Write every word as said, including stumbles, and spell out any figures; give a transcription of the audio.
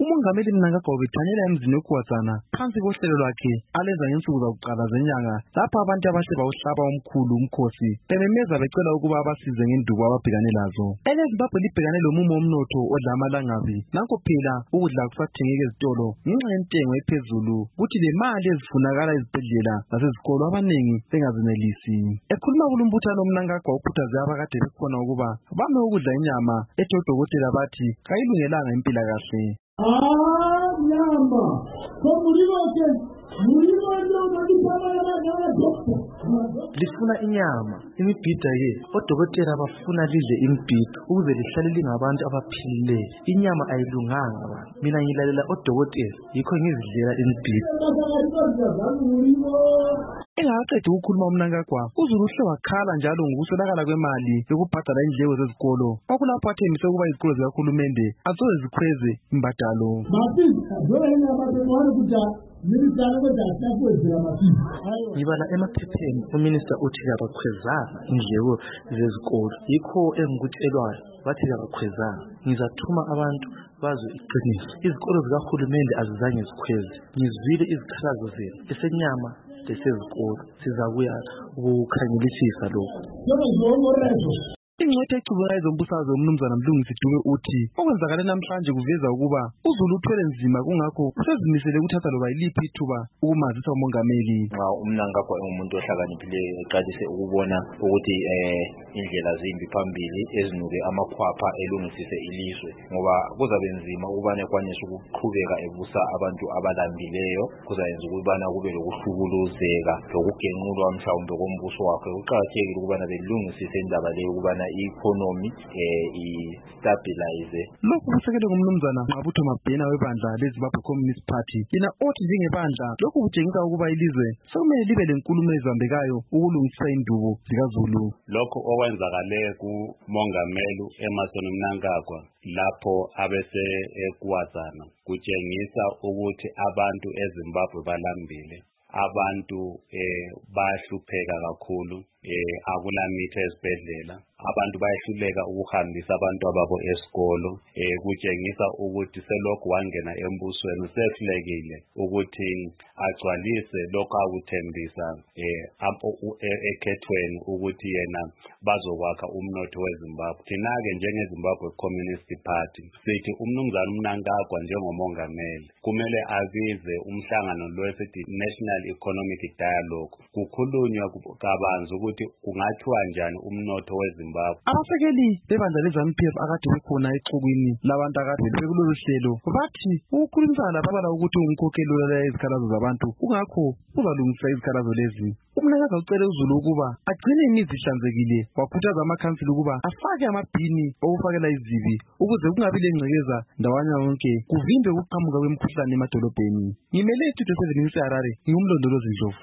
Umongameli Mnangagwa ubethanyela emzini wokuwazana phansi kohlelo lwakhe aleza ngensuku zakuqala zenyanga lapha abantu abahle bawuhlaba omkhulu umkhosi bememeza becela ukuba abasize ngendubo ababhekane lazo. EleZimbabwe libhekane lomumo womnotho odla amalangabi. Nanko phela ukudla kusathengeka ezitolo ngenxa yentengo ephezulu kuthi le mali ezifunakala ezibhedlela nasezikolo abanengi bengazenelisi. Ekhuluma kulumbuthano Mnangagwa ukhuthaze abakade bekhona ukuba bame ukudla inyama ethi odokotela bathi kayilungelanga impilakahle. Ah, nyama. Komulimoke. Lifuna inyama, imibhida ke, odokotela bafuna lidle imibhida ukuze lihlale lingabantu abaphilileyo. Inyama ayilunganga abantu. Mina ngilalela odokotela, yikho ngizidlela imibhida. Engaqedi ukukhuluma uMnangagwa, uZulu uhle wakhala njalo ngokuswelakala kwemali yokubhadala indleko zezikolo. Okulapho athembise ukuba izikolo zikahulumende azoze zikhweze imbadalo. Ngibala emaphepheni uMinister uthi kabakhwezanga indleko zezikolo. Yikho engikutshelwayo bathi kabakhwezanga. Ngizathuma abantu bazwe iqiniso. Izikolo zikahulumende azizange zikhweze. Ngizwile izikhalazo zenu esenyama lesezikolo. Sizakuya ukukhangelisisa lokho. Ingcwethe ecubula ezombusazwe uMnumzana Mlungisi Dube uthi okwenzakala namhlanje kuveza ukuba uZulu uthwele nzima kungakho usezimisele ukuthatha loba yiliphi ithuba ukumazisa umongameli. Nxa uMnangagwa engumuntu ohlakaniphileyo eqalise ukubona ukuthi eh indlela zimbi phambili ezinuke amakhwapha elungisise ilizwe ngoba kuzabe nzima ukubana ekwanise ukuqhubeka ebusa abantu abalambileyo kuzayenza ukubana kube lokuhlukuluzeka lokugenqulwa mhlawumbe kombuso wakhe. Kuqakathekile ukubana belungisise indaba leyo ukubana i-economy eh i-stabilize. Lokhu kusekelwe ngumnumzana Ngqabutho Mabhena webandla leZimbabwe Communist Party. Yena othi njengebandla lokhu kutshengisa ukuba ilizwe sekumele libe lenkulumo ezambekayo ukulungisa indubo zikaZulu. Lokho okwenzakale kumongameli Emmerson Mnangagwa lapho abese ekwazana kutshengisa ukuthi abantu eZimbabwe balambile. Abantu eh bahlupheka kakhulu, eh akulamitha ezibhedlela. Abantu bayehluleka ukuhambisa abantu ababo esikolo. Eh kutshengisa ukuthi selokhu wangena embusweni sehlulekile ukuthi agcwalise lokho akuthembisa eh ekhethweni ukuthi yena bazokwakha umnotho weZimbabwe. Thina ke njengeZimbabwe Communist Party sithi uMnumzana Mnangagwa njengomongameli kumele abize umhlangano lo esithi National Economic Dialogue kukhulunywa kabanzi ukuthi kungathiwa njani umnotho weZimbabwe. Abasekeli bebandla leZANU P F akade bekhona exukwini labantu akade bekulolu hlelo bathi ukukhulumisana lababala ukuthi umkhokheli wala izikhalazo zabantu kungakho uzalungisa izikhalazo lezi. uMnangagwa ucele uZulu ukuba agcine imizi ihlanzekile wakhuthaza amakhansili ukuba afake amabhini okufakela izibi ukuze kungabi lengcekeza ndawana yonke kuvimbe ukuqhamuka kwemikhuhlane emadolobheni. Ngimele istudio seven Harare ngumlondolozi Ndlovu.